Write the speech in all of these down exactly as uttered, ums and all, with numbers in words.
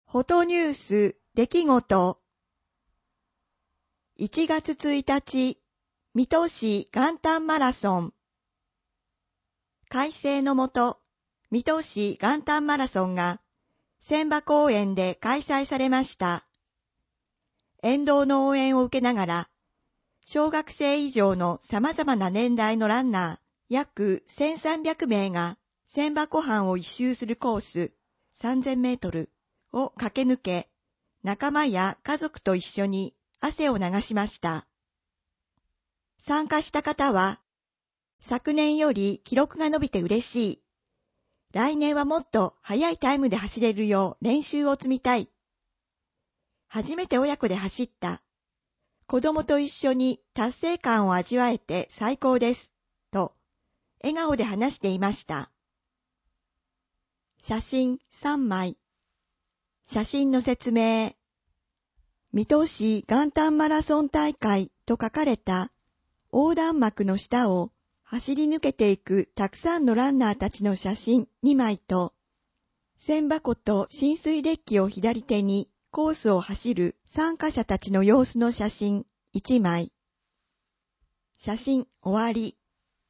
フォトニュース出来事。いちがつついたち、水戸市元旦マラソン。改正のもと、水戸市元旦マラソンが千葉公園で開催されました。沿道の応援を受けながら、小学生以上の様々な年代のランナー約せんさんびゃくめいが千葉湖畔を一周するコースさんぜんメートルを駆け抜け、仲間や家族と一緒に汗を流しました。参加した方は、昨年より記録が伸びて嬉しい。来年はもっと速いタイムで走れるよう練習を積みたい。初めて親子で走った。子供と一緒に達成感を味わえて最高です。と、笑顔で話していました。写真さんまい。写真の説明。水戸市元旦マラソン大会と書かれた横断幕の下を走り抜けていくたくさんのランナーたちの写真にまいと、千葉湖と浸水デッキを左手にコースを走る参加者たちの様子の写真いちまい。写真終わり。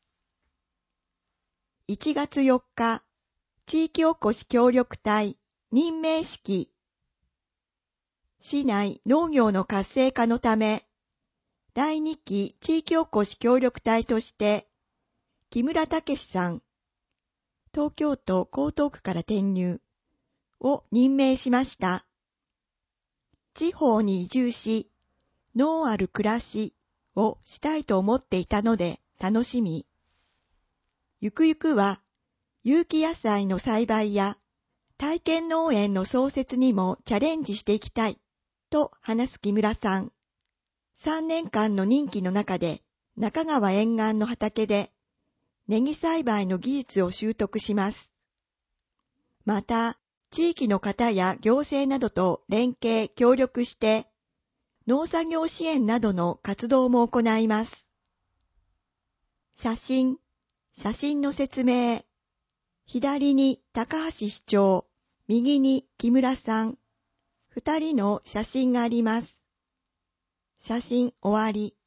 いちがつよっか、地域おこし協力隊任命式。市内農業の活性化のため、だいにき地域おこし協力隊として、木村武さん、東京都江東区から転入を任命しました。地方に移住し、農ある暮らしをしたいと思っていたので楽しみ。ゆくゆくは有機野菜の栽培や体験農園の創設にもチャレンジしていきたいと話す木村さん。さんねんかんの任期の中で中川沿岸の畑でネギ栽培の技術を習得します。また、地域の方や行政などと連携協力して農作業支援などの活動も行います。写真、写真の説明。左に高橋市長、右に木村さん。二人の写真があります。写真終わり。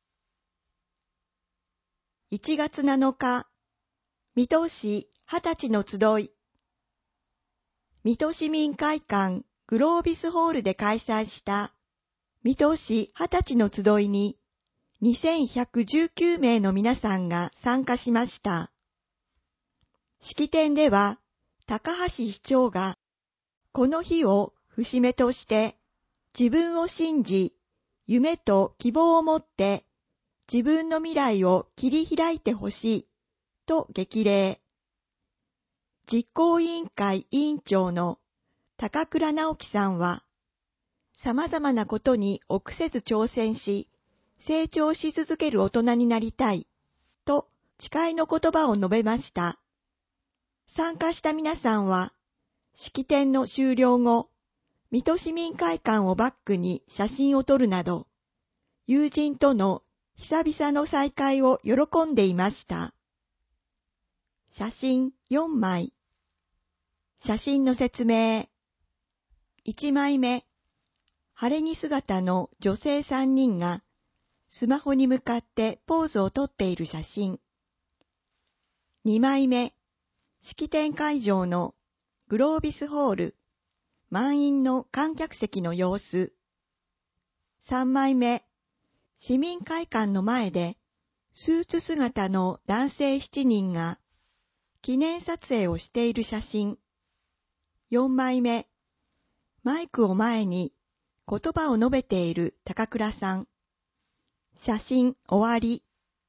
いちがつなのか、水戸市はたちの集い。水戸市民会館グロービスホールで開催した水戸市はたちの集いににせんひゃくじゅうきゅうめいの皆さんが参加しました。式典では高橋市長がこの日を節目として自分を信じ、夢と希望を持って自分の未来を切り開いてほしいと激励。実行委員会委員長の高倉直樹さんは、様々なことに臆せず挑戦し、成長し続ける大人になりたい、と誓いの言葉を述べました。参加した皆さんは、式典の終了後、水戸市民会館をバックに写真を撮るなど、友人との久々の再会を喜んでいました。写真よんまい。写真の説明。いちまいめ。晴れ着姿の女性さんにんがスマホに向かってポーズをとっている写真。にまいめ。式典会場のグロービスホール。満員の観客席の様子。さんまいめ。市民会館の前でスーツ姿の男性しちにんが記念撮影をしている写真。よんまいめ。マイクを前に言葉を述べている高倉さん。写真終わり。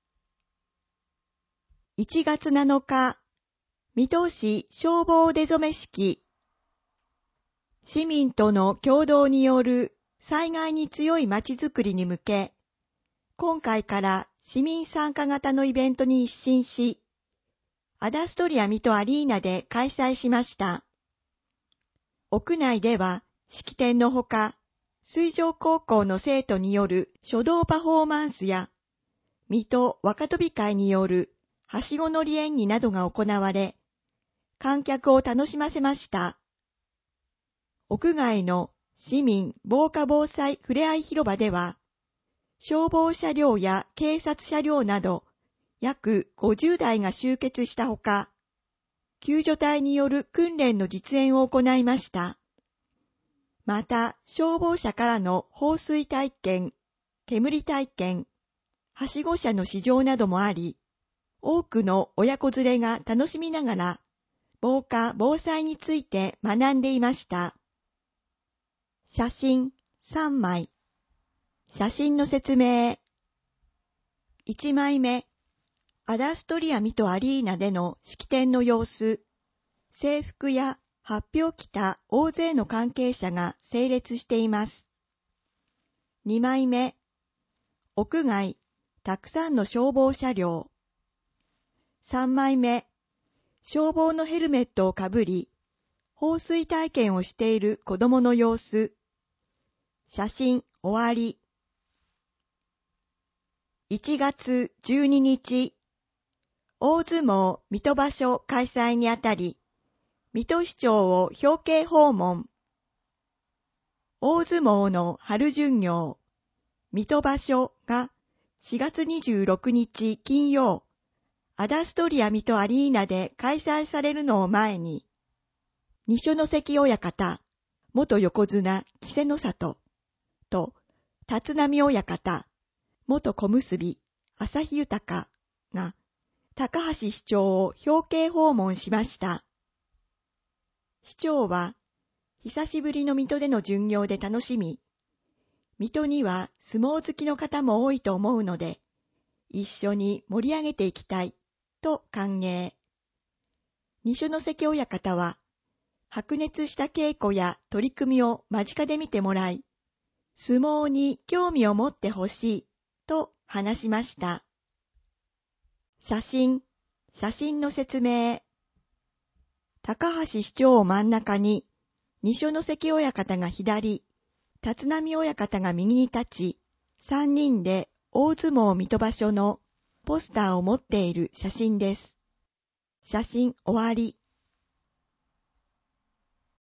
いちがつなのか、水戸市消防出初め式。市民との協同による災害に強いまちづくりに向け、今回から市民参加型のイベントに一新し、アダストリア水戸アリーナで開催しました。屋内では式典のほか、水上高校の生徒による書道パフォーマンスや、水戸若飛び会によるはしご乗り演技などが行われ、観客を楽しませました。屋外の市民防火防災ふれあい広場では、消防車両や警察車両など約ごじゅうだいが集結したほか、救助隊による訓練の実演を行いました。また、消防車からの放水体験、煙体験、はしご車の試乗などもあり、多くの親子連れが楽しみながら、防火・防災について学んでいました。写真さんまい。写真の説明。いちまいめ。アダストリアミトアリーナでの式典の様子。制服や発表を着た大勢の関係者が整列しています。にまいめ。屋外、たくさんの消防車両。さんまいめ。消防のヘルメットをかぶり、放水体験をしている子供の様子。写真終わり。いちがつじゅうににち、大相撲水戸場所開催にあたり、水戸市長を表敬訪問。大相撲の春巡業、水戸場所がしがつにじゅうろくにち金曜、アダストリア水戸アリーナで開催されるのを前に、二所ノ関親方、元横綱稀勢の里と立浪親方、元小結旭豊が高橋市長を表敬訪問しました。市長は久しぶりの水戸での巡業で楽しみ、水戸には相撲好きの方も多いと思うので、一緒に盛り上げていきたいと歓迎。二所ノ関親方は白熱した稽古や取り組みを間近で見てもらい、相撲に興味を持ってほしいと話しました。写真、写真の説明。高橋市長を真ん中に、二所ノ関親方が左、立浪親方が右に立ち、三人で大相撲水戸場所のポスターを持っている写真です。写真終わり。